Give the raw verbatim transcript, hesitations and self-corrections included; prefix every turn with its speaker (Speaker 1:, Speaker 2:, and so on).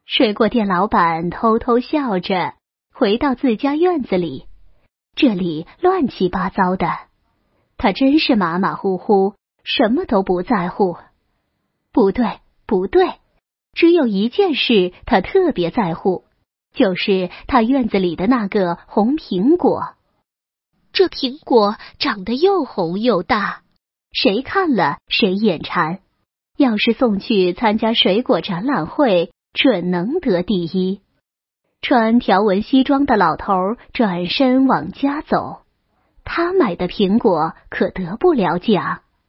Speaker 1: 水果店老板偷偷笑着回到自家院子里，这里乱七八糟的，他真是马马虎虎，什么都不在乎。不对，不对，只有一件事他特别在乎，就是他院子里的那个红苹果。这苹果长得又红又大，谁看了谁眼馋，要是送去参加水果展览会，准能得第一。穿条纹西装的老头转身往家走，他买的苹果可得不了奖。